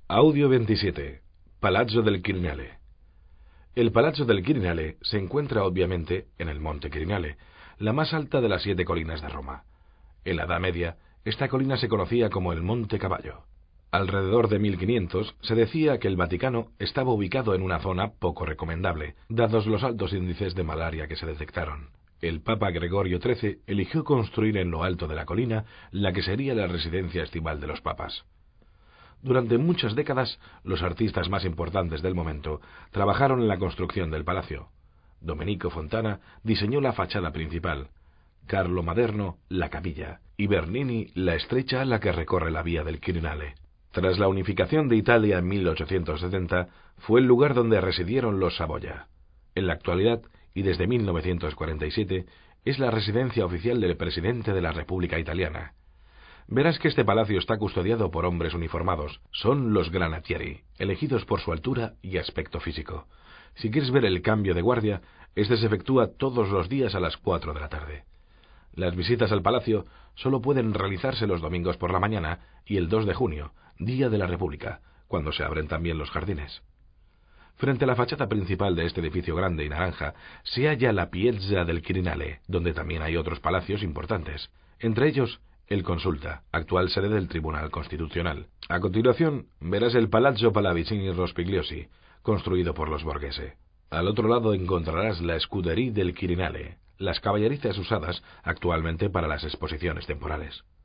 Audio 27. Palazzo del Quirinale. El Palazzo del Quirinale se encuentra obviamente en el Monte Quirinale, la más alta de las 7 colinas de Roma. En la Edad Media, esta colina se conocía como el Monte Caballo. Alrededor de 1500 se decía que el Vaticano estaba ubicado en una zona poco recomendable, dados los altos índices de malaria que se detectaron. El Papa Gregorio XIII eligió construir en lo alto de la colina la que sería la residencia estival de los papas. Durante muchas décadas, los artistas más importantes del momento trabajaron en la construcción del palacio. Domenico Fontana diseñó la fachada principal, Carlo Maderno la capilla y Bernini la estrecha ala que recorre la vía del Quirinale. Tras la unificación de Italia en 1870, fue el lugar donde residieron los Saboya. En la actualidad, y desde 1947, es la residencia oficial del presidente de la República Italiana. Verás que este palacio está custodiado por hombres uniformados. Son los Granatieri, elegidos por su altura y aspecto físico. Si quieres ver el cambio de guardia, este se efectúa todos los días a las 4 de la tarde. Las visitas al palacio solo pueden realizarse los domingos por la mañana y el 2 de junio, Día de la República, cuando se abren también los jardines. Frente a la fachada principal de este edificio grande y naranja se halla la Piazza del Quirinale, donde también hay otros palacios importantes, entre ellos el Consulta, actual sede del Tribunal Constitucional. A continuación verás el Palazzo Pallavicini Rospigliosi, construido por los Borghese. Al otro lado encontrarás la Scuderie del Quirinale, las caballerizas usadas actualmente para las exposiciones temporales.